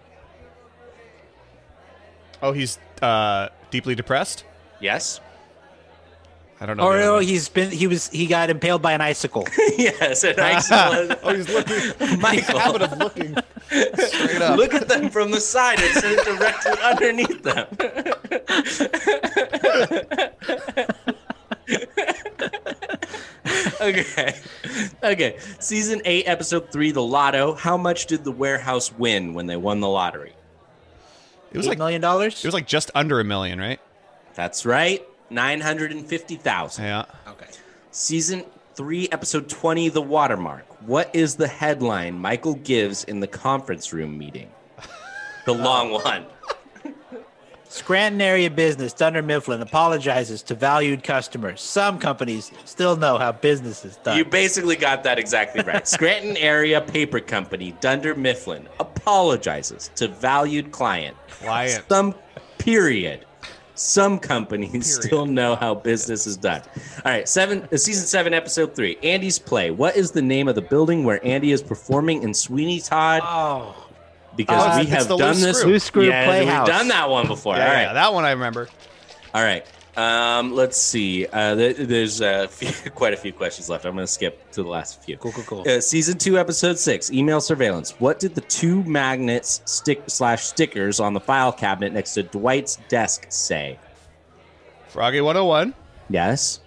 Oh, he's deeply depressed. Yes. I don't know. Or the other no, one. he got impaled by an icicle. Yes. And Angela, Oh, he's looking. Habit Michael. of looking straight up. Look at them from the side instead of directly underneath them. Okay. Season 8, episode 3, The Lotto. How much did the warehouse win when they won the lottery? It was $8 like million? it was like just under $1 million, right? That's right. 950,000. Yeah. Okay. Season 3, episode 20, The Watermark. What is the headline Michael gives in the conference room meeting? The long one. Scranton area business Dunder Mifflin apologizes to valued customers. Some companies still know how business is done. You basically got that exactly right. Scranton area paper company Dunder Mifflin apologizes to valued client. Some companies still know how business is done. All right, season 7, episode 3, Andy's Play. What is the name of the building where Andy is performing in Sweeney Todd? Oh, Because we it's have the done Loose this. Screw. Loose Screw yeah, Playhouse. we've done that one before. Yeah, All right. yeah, that one I remember. All right. Let's see. There's quite a few questions left. I'm going to skip to the last few. Cool. Season 2, episode 6, Email Surveillance. What did the 2 magnets stickers on the file cabinet next to Dwight's desk say? Froggy 101. Yes.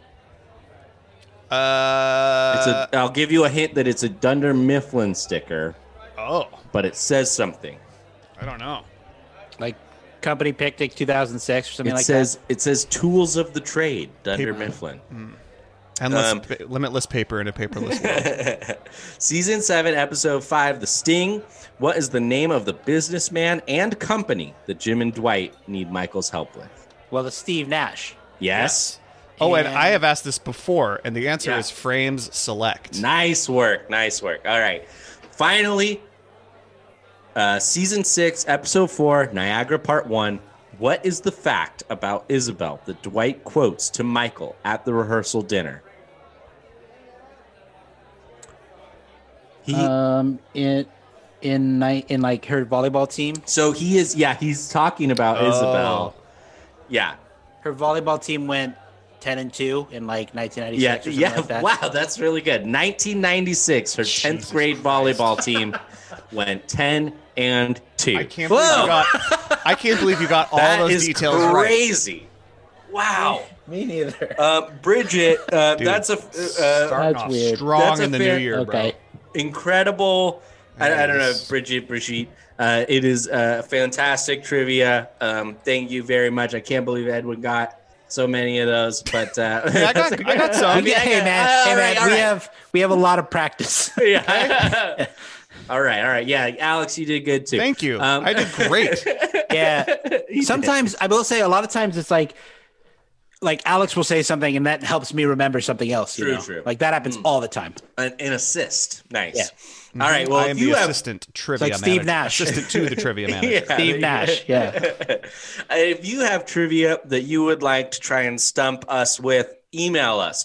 I'll give you a hint that it's a Dunder Mifflin sticker, Oh, but it says something. I don't know. like Company Picnic 2006 or something like It says Tools of the Trade, Dunder Paper. Mifflin. Endless, limitless paper in a paperless world. Season 7, episode 5, The Sting. What is the name of the businessman and company that Jim and Dwight need Michael's help with? that. Well, it's Steve Nash. Yes. Oh, and And- I have asked this before, and the answer Yeah. is Frames Select. Nice work. All right. Finally, season 6, episode 4, Niagara Part 1. What is the fact about Isabel that Dwight quotes to Michael at the rehearsal dinner? In like her volleyball team, He's talking about Isabel. Yeah. her volleyball team went 10-2 in like 1996 or something like that. Wow, that's really good. 1996, her 10th grade volleyball team went 10-2. I can't believe you got all those details right. That is crazy. Wow. Me neither. Bridget, that's starting off weird. Strong in the new year, okay. Bro. Incredible. I don't know, Brigitte. It is fantastic trivia. Thank you very much. I can't believe Edwin got so many of those, but I got some. Hey man, we have a lot of practice. Yeah. All right. Yeah, Alex, you did good too. Thank you. I did great. Yeah. Sometimes I will say a lot of times it's like Alex will say something and that helps me remember something else. True. Like that happens all the time. An assist. Nice. Yeah. All right. Well, I am the assistant trivia manager. Steve Nash. Assistant to the trivia manager. Steve Nash. Yeah. If you have trivia that you would like to try and stump us with, email us,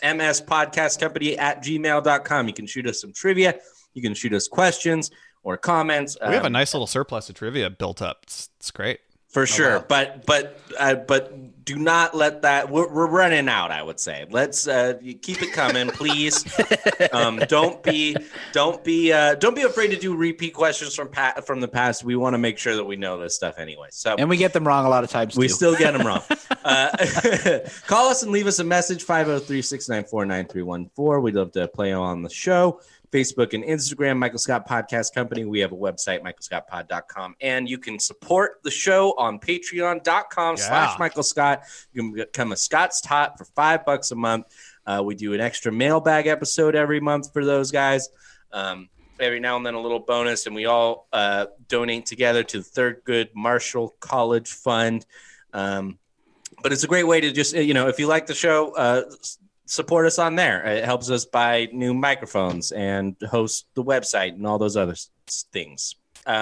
mspodcastcompany@gmail.com. You can shoot us some trivia. You can shoot us questions or comments. We have a nice little surplus of trivia built up. It's great. For sure. Wow. But do not let that, we're running out, I would say. Let's keep it coming, please. Don't be afraid to do repeat questions from the past. We want to make sure that we know this stuff anyway. So, and we get them wrong a lot of times, we still get them wrong. Call us and leave us a message, 503-694-9314. We'd love to play on the show. Facebook and Instagram, Michael Scott Podcast Company. We have a website, michaelscottpod.com. And you can support the show on patreon.com/Michael Scott. You can become a Scott's Tot for $5 a month. We do an extra mailbag episode every month for those guys. Every now and then a little bonus, and we all donate together to the Thurgood Marshall College Fund. But it's a great way to just, if you like the show, support us on there. It helps us buy new microphones and host the website and all those other things.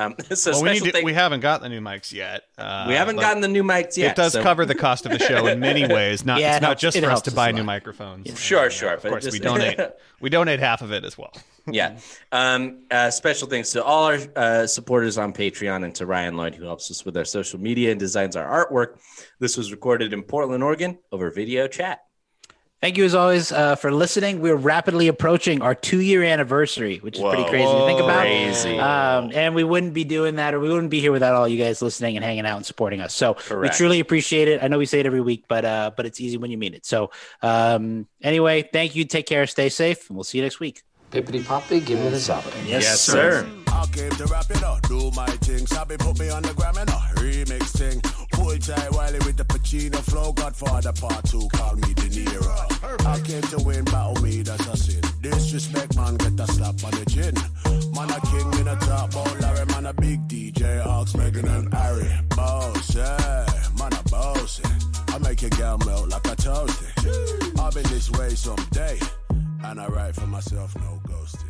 We haven't got the new mics yet. We haven't gotten the new mics yet. It does cover the cost of the show in many ways. It's not just for us to buy new microphones. Yeah. Sure. Of course, we donate. We donate half of it as well. Yeah. Special thanks to all our supporters on Patreon and to Ryan Lloyd, who helps us with our social media and designs our artwork. This was recorded in Portland, Oregon over video chat. Thank you, as always, for listening. We're rapidly approaching our 2-year anniversary, which is pretty crazy to think about. Crazy. And we wouldn't be doing that, or we wouldn't be here without all you guys listening and hanging out and supporting us. So We truly appreciate it. I know we say it every week, but it's easy when you mean it. So anyway, thank you. Take care. Stay safe. And we'll see you next week. Pippity poppy, give me the solid. Yes, sir. I came to rap it up, do my thing. Sabi put me on the gram and remix thing. Full time Wiley with the Pacino flow. Godfather part 2, call me De Niro. I came to win, battle me, that's a sin. Disrespect, man, get a slap on the chin. Man a king in a top, ball Larry, man a big DJ, Ox, Megan and Harry. Boss, yeah, man a boss. I make your girl melt like a toasty. I'll be this way someday. And I write for myself, no ghosting.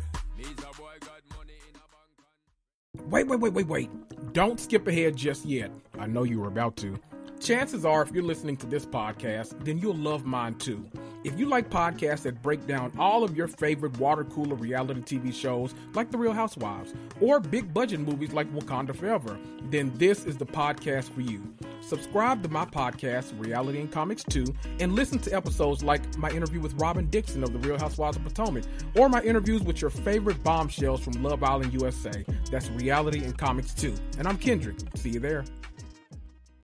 Wait. Don't skip ahead just yet. I know you were about to. Chances are, if you're listening to this podcast, then you'll love mine too. If you like podcasts that break down all of your favorite water cooler reality TV shows like The Real Housewives, or big budget movies like Wakanda Forever, then this is the podcast for you. Subscribe to my podcast, Reality and Comics 2, and listen to episodes like my interview with Robin Dixon of The Real Housewives of Potomac, or my interviews with your favorite bombshells from Love Island USA. That's Reality and Comics 2. And I'm Kendrick. See you there.